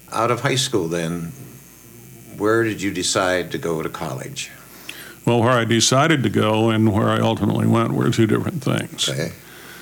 out of high school then, where did you decide to go to college? Well, where I decided to go and where I ultimately went were two different things. Okay.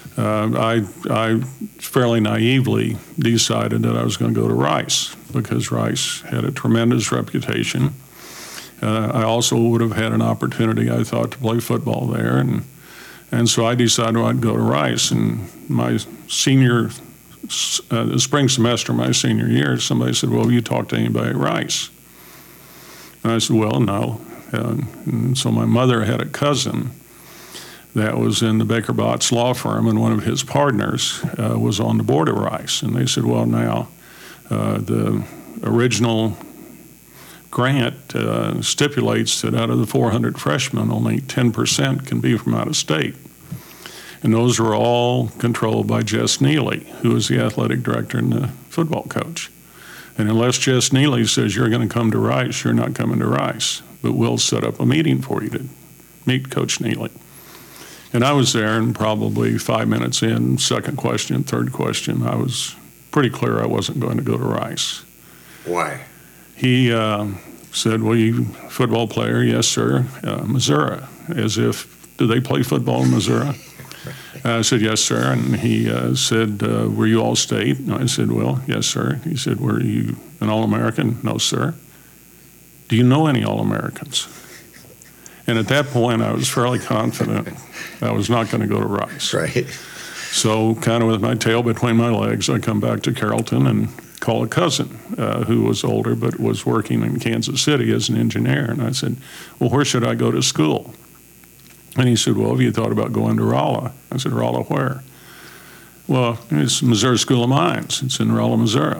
I fairly naively decided that I was going to go to Rice because Rice had a tremendous reputation. I also would have had an opportunity, I thought, to play football there, and so I decided I'd go to Rice. And my senior spring semester, my senior year, somebody said, "Well, have you talked to anybody at Rice?" And I said, "Well, no." And so my mother had a cousin that was in the Baker Botts law firm, and one of his partners was on the board of Rice. And they said, "Well, now the original grant stipulates that out of the 400 freshmen, only 10% can be from out of state." And those were all controlled by Jess Neely, who was the athletic director and the football coach. And unless Jess Neely says you're going to come to Rice, you're not coming to Rice. But we'll set up a meeting for you to meet Coach Neely. And I was there, and probably 5 minutes in, second question, third question, I was pretty clear I wasn't going to go to Rice. Why? He said, "Well, you football player?" "Yes, sir." "Missouri?" As if, do they play football in Missouri? I said, "Yes, sir." And he said, "Were you All-State?" And I said, "Well, yes, sir." He said, "Were you an All-American?" "No, sir." "Do you know any All-Americans?" And at that point, I was fairly confident I was not going to go to Rice. Right. So kind of with my tail between my legs, I come back to Carrollton and call a cousin who was older but was working in Kansas City as an engineer. And I said, "Well, where should I go to school?" And he said, "Well, have you thought about going to Rolla?" I said, "Rolla where?" "Well, it's Missouri School of Mines. It's in Rolla, Missouri."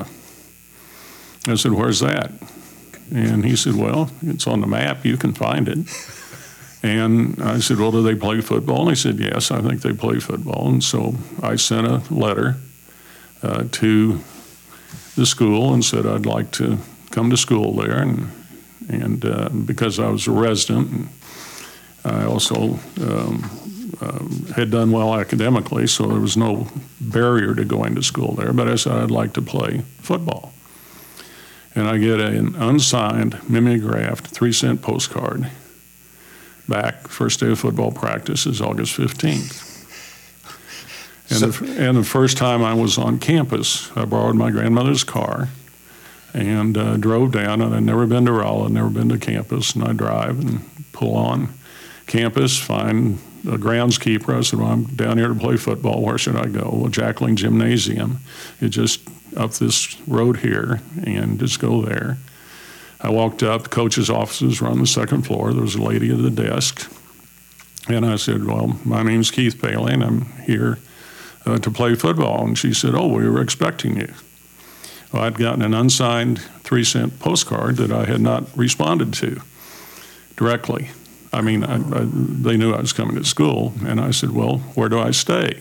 I said, "Where's that?" And he said, "Well, it's on the map. You can find it." And I said, "Well, do they play football?" And he said, "Yes, I think they play football." And so I sent a letter to the school and said I'd like to come to school there. And because I was a resident, and I also had done well academically, so there was no barrier to going to school there. But I said I'd like to play football. And I get an unsigned, mimeographed 3-cent postcard back. First day of football practice is August 15th. And the first time I was on campus, I borrowed my grandmother's car and drove down. And I'd never been to Rolla, never been to campus. And I drive and pull on campus, find a groundskeeper. I said, "Well, I'm down here to play football. Where should I go?" "Well, Jackling Gymnasium. It's just up this road here, and just go there." I walked up. The coach's offices were on the second floor. There was a lady at the desk. And I said, "Well, my name's Keith Paley, and I'm here to play football." And she said, "Oh, we were expecting you." Well, I'd gotten an unsigned 3-cent postcard that I had not responded to directly. I mean, they knew I was coming to school. And I said, "Well, where do I stay?"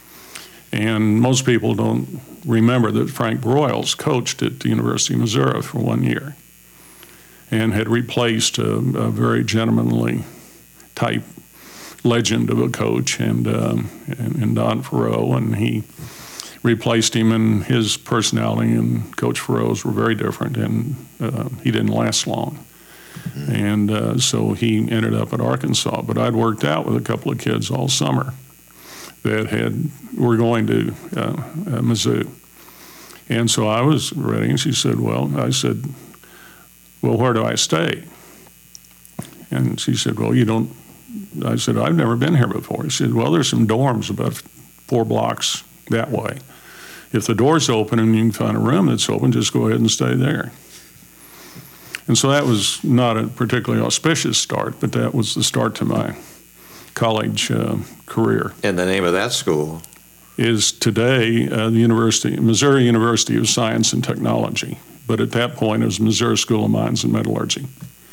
And most people don't remember that Frank Broyles coached at the University of Missouri for 1 year and had replaced a very gentlemanly type legend of a coach, and Don Farrow, and he replaced him, and his personality and Coach Farrow's were very different, and he didn't last long. Mm-hmm. And so he ended up at Arkansas. But I'd worked out with a couple of kids all summer that were going to Mizzou. And so I was ready, and she said, I said, "Where do I stay?" And she said, "Well, you don't." I said, "I've never been here before." She said, "Well, there's some dorms about 4 blocks that way. If the door's open and you can find a room that's open, just go ahead and stay there." And so that was not a particularly auspicious start, but that was the start to my college career. And the name of that school? Is today the Missouri University of Science and Technology. But at that point, it was Missouri School of Mines and Metallurgy.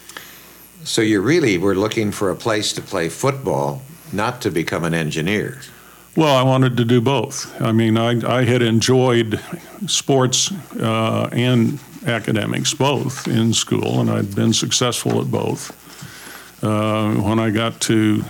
So you really were looking for a place to play football, not to become an engineer. Well, I wanted to do both. I mean, I had enjoyed sports and academics both in school, and I'd been successful at both. When I got to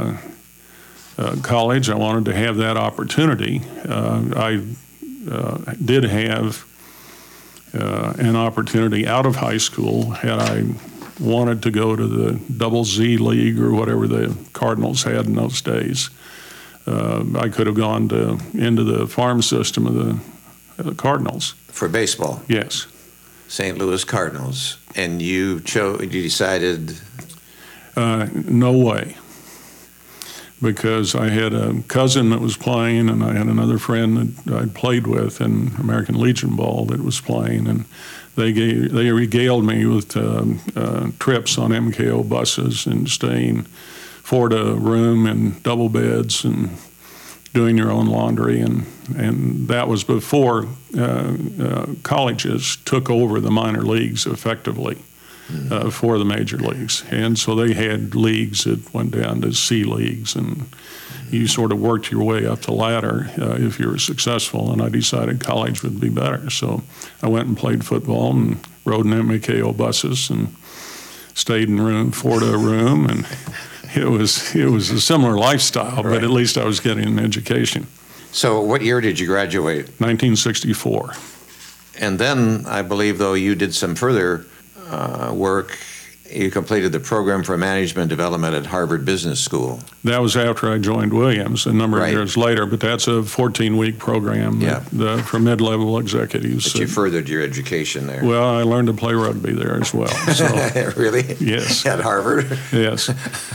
college, I wanted to have that opportunity. I did have an opportunity out of high school had I wanted to go to the Double Z League or whatever the Cardinals had in those days. I could have gone into the farm system of the Cardinals. For baseball? Yes. St. Louis Cardinals. And you decided? No way. Because I had a cousin that was playing, and I had another friend that I'd played with in American Legion Ball that was playing, and they regaled me with trips on MKO buses and staying 4-to room in double beds and doing your own laundry, and that was before colleges took over the minor leagues effectively. For the major leagues. And so they had leagues that went down to C leagues, and you sort of worked your way up the ladder if you were successful, and I decided college would be better. So I went and played football and rode in MKO buses and stayed in 4-to room, and it was a similar lifestyle, Right. but at least I was getting an education. So what year did you graduate? 1964. And then I believe, though, you did some further work. You completed the program for management development at Harvard Business School. That was after I joined Williams a number of Right. years later, but that's a 14-week program for mid-level executives. But you furthered your education there. Well, I learned to play rugby there as well. So, Really? yes. At Harvard? yes.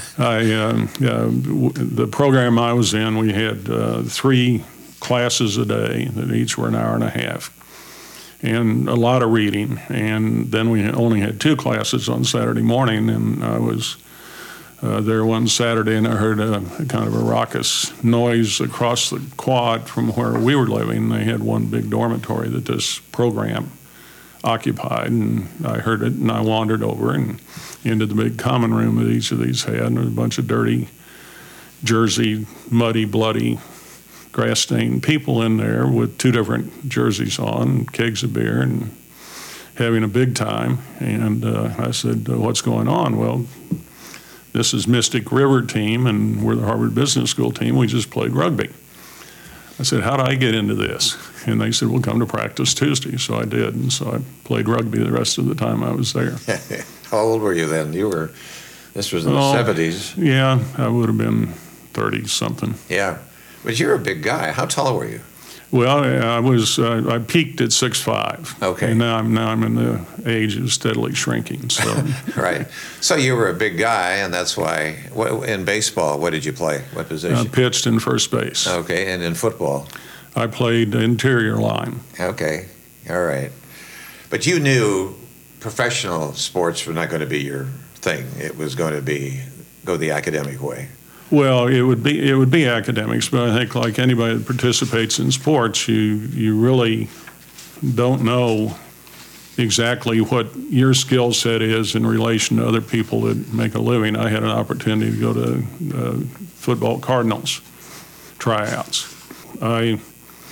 The program I was in, we had 3 classes a day that each were an hour and a half, and a lot of reading. And then we only had 2 classes on Saturday morning, and I was there one Saturday, and I heard a kind of a raucous noise across the quad from where we were living. They had one big dormitory that this program occupied, and I heard it, and I wandered over and into the big common room that each of these had, and there was a bunch of dirty, Jersey, muddy, bloody, grass-stained people in there with 2 different jerseys on, kegs of beer, and having a big time. And I said, what's going on? Well, this is Mystic River team, and we're the Harvard Business School team. We just played rugby. I said, how do I get into this? And they said, well, come to practice Tuesday. So I did, and so I played rugby the rest of the time I was there. How old were you then? This was in the 70s. Yeah, I would have been 30-something. Yeah. But you're a big guy. How tall were you? Well, I peaked at 6'5". Okay. And now I'm in the age of steadily shrinking. So Right. So you were a big guy, and that's why. In baseball, what did you play? What I position? pitched in first base. Okay. And in football? I played interior line. Okay. All right. But you knew professional sports were not going to be your thing. It was going to go the academic way. Well, it would be academics, but I think like anybody that participates in sports, you really don't know exactly what your skill set is in relation to other people that make a living. I had an opportunity to go to football Cardinals tryouts. I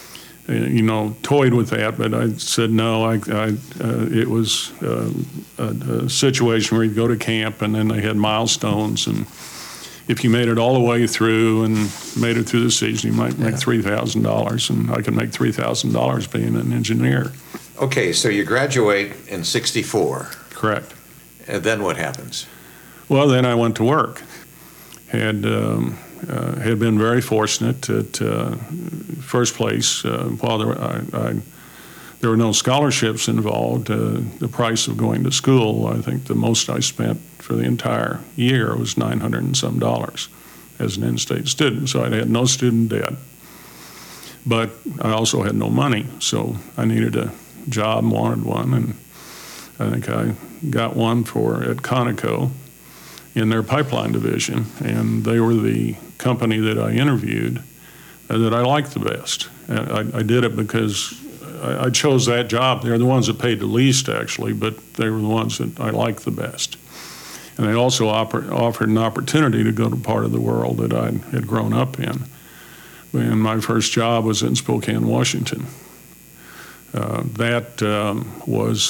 toyed with that, but I said no. It was a situation where you go to camp, and then they had milestones, and if you made it all the way through and made it through the season, you might make $3,000, and I could make $3,000 being an engineer. Okay, so you graduate in 64. Correct. And then what happens? Well, then I went to work. Had been very fortunate at first place. While there were no scholarships involved, the price of going to school, I think the most I spent for the entire year was $900 and some as an in-state student. So I had no student debt, but I also had no money. So I needed a job, wanted one, and I think I got one at Conoco in their pipeline division, and they were the company that I interviewed that I liked the best. And I did it because I chose that job. They're the ones that paid the least, actually, but they were the ones that I liked the best. And they also offered an opportunity to go to part of the world that I had grown up in. And my first job was in Spokane, Washington. That was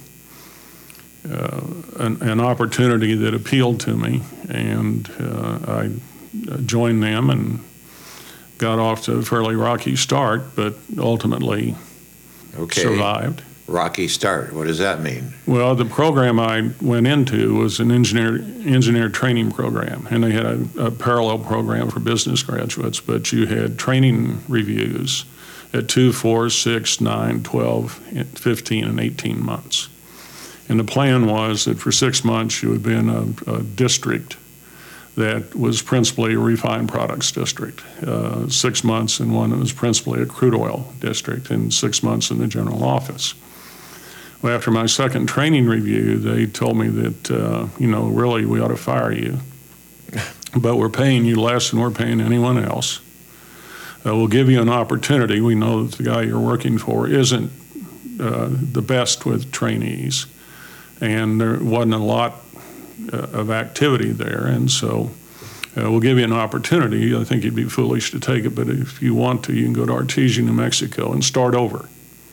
an opportunity that appealed to me, and I joined them and got off to a fairly rocky start, but ultimately survived. rocky start. What does that mean? Well, the program I went into was an engineer training program, and they had a parallel program for business graduates, but you had training reviews at 2, 4, 6, 9, 12, 15, and 18 months. And the plan was that for 6 months you would be in a district that was principally a refined products district, 6 months in one that was principally a crude oil district, and 6 months in the general office. Well, after my second training review, they told me that, really we ought to fire you, but we're paying you less than we're paying anyone else. We'll give you an opportunity. We know that the guy you're working for isn't the best with trainees, and there wasn't a lot of activity there, and so we'll give you an opportunity. I think you'd be foolish to take it, but if you want to, you can go to Artesia, New Mexico, and start over.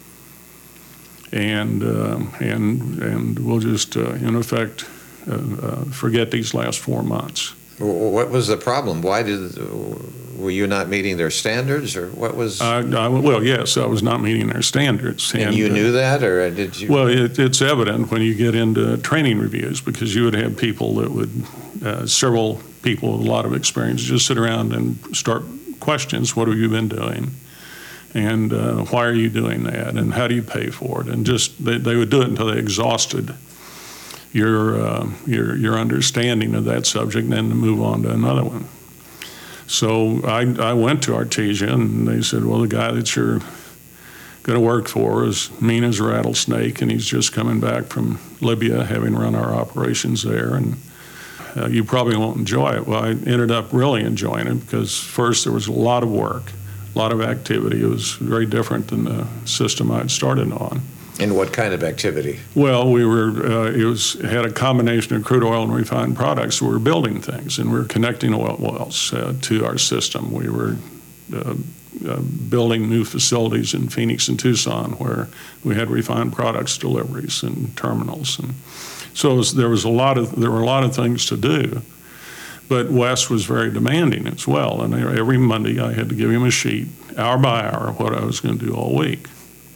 And we'll just, in effect, forget these last 4 months. What was the problem? Were you not meeting their standards, or what was? Well, yes, I was not meeting their standards. And you knew that, or did you? Well, it's evident when you get into training reviews, because you would have people that would, several people with a lot of experience, just sit around and start questions. What have you been doing? And why are you doing that? And how do you pay for it? And just they would do it until they exhausted your understanding of that subject, and then to move on to another one. So I went to Artesia, and they said, well, the guy that you're going to work for is mean as a rattlesnake, and he's just coming back from Libya, having run our operations there, and you probably won't enjoy it. Well, I ended up really enjoying it, because first there was a lot of work, a lot of activity. It was very different than the system I'd started on. And what kind of activity? Well, we were, had a combination of crude oil and refined products. We were building things, and we were connecting oil wells to our system. We were building new facilities in Phoenix and Tucson where we had refined products deliveries and terminals. And so there were a lot of things to do. But Wes was very demanding as well, and every Monday I had to give him a sheet, hour by hour, of what I was going to do all week.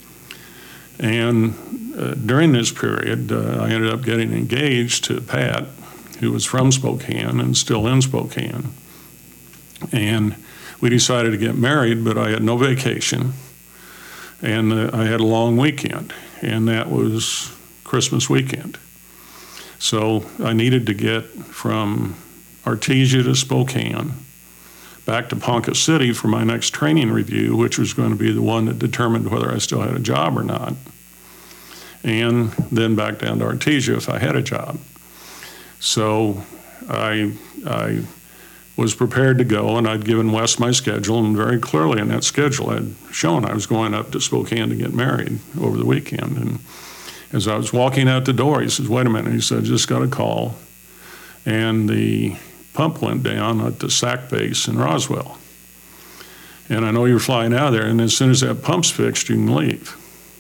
And during this period, I ended up getting engaged to Pat, who was from Spokane and still in Spokane. And we decided to get married, but I had no vacation, and I had a long weekend, and that was Christmas weekend. So I needed to get from Artesia to Spokane, back to Ponca City for my next training review, which was going to be the one that determined whether I still had a job or not, and then back down to Artesia if I had a job. So I was prepared to go, and I'd given Wes my schedule, and very clearly in that schedule I'd shown I was going up to Spokane to get married over the weekend. And as I was walking out the door, he says, wait a minute, he said, just got a call, and the pump went down at the SAC base in Roswell. And I know you're flying out of there, and as soon as that pump's fixed, you can leave.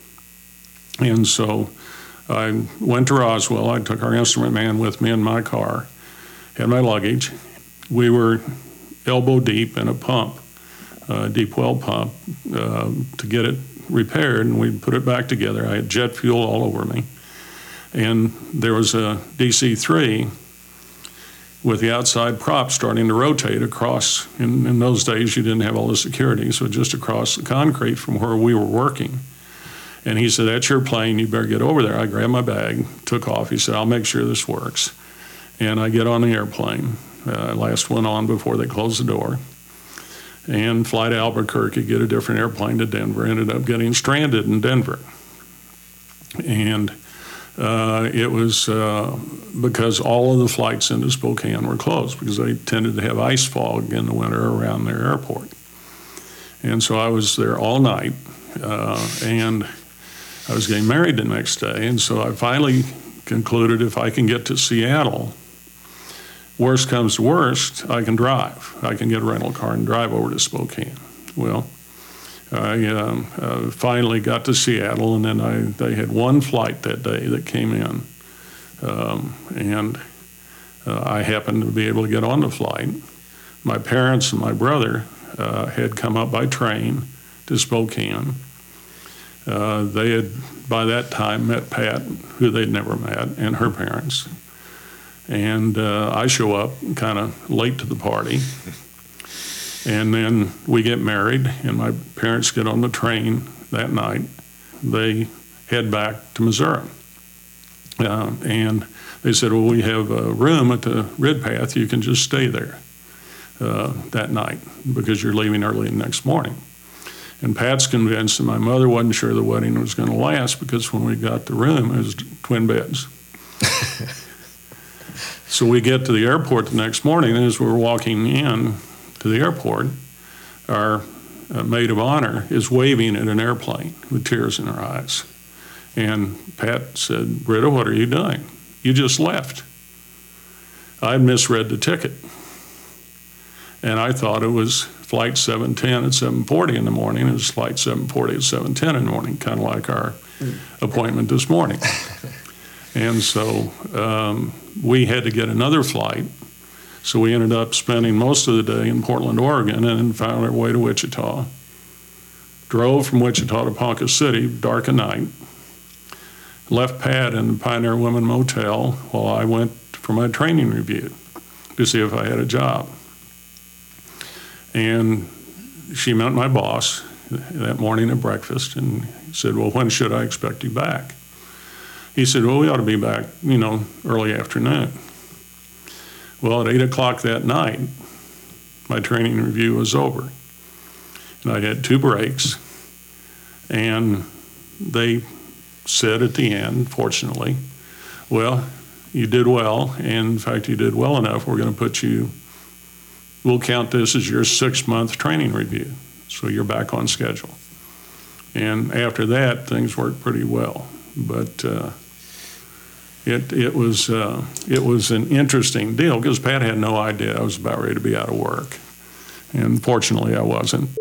And so I went to Roswell. I took our instrument man with me in my car, had my luggage. We were elbow deep in a pump, deep well pump, to get it repaired, and we put it back together. I had jet fuel all over me. And there was a DC-3 with the outside prop starting to rotate across. In those days, you didn't have all the security, so just across the concrete from where we were working. And he said, that's your plane, you better get over there. I grabbed my bag, took off. He said, I'll make sure this works. And I get on the airplane, last one on before they closed the door, and fly to Albuquerque, get a different airplane to Denver. Ended up getting stranded in Denver. And it was because all of the flights into Spokane were closed because they tended to have ice fog in the winter around their airport. And so I was there all night, and I was getting married the next day. And so I finally concluded if I can get to Seattle, worst comes to worst, I can drive. I can get a rental car and drive over to Spokane. Well, I finally got to Seattle, and then they had one flight that day that came in, and I happened to be able to get on the flight. My parents and my brother had come up by train to Spokane, They had, by that time, met Pat, who they'd never met, and her parents. And I show up kind of late to the party. And then we get married, and my parents get on the train that night. They head back to Missouri. And they said, well, we have a room at the Ridpath. You can just stay there that night because you're leaving early the next morning. And Pat's convinced that my mother wasn't sure the wedding was going to last because when we got the room, it was twin beds. So we get to the airport the next morning, and as we're walking in to the airport, our maid of honor is waving at an airplane with tears in her eyes. And Pat said, Britta, what are you doing? You just left. I'd misread the ticket. And I thought it was flight 710 at 7:40 in the morning. It was flight 7:40 at 7:10 in the morning, kind of like our appointment this morning. And so we had to get another flight. So we ended up spending most of the day in Portland, Oregon, and then found our way to Wichita. Drove from Wichita to Ponca City, dark of night. Left Pat in the Pioneer Women Motel while I went for my training review to see if I had a job. And she met my boss that morning at breakfast and said, well, when should I expect you back? He said, well, we ought to be back, early afternoon. Well, at 8 o'clock that night, my training review was over. And I had 2 breaks, and they said at the end, fortunately, well, you did well, and in fact, you did well enough, we'll count this as your 6-month training review, so you're back on schedule. And after that, things worked pretty well, but it was an interesting deal because Pat had no idea I was about ready to be out of work, and fortunately I wasn't.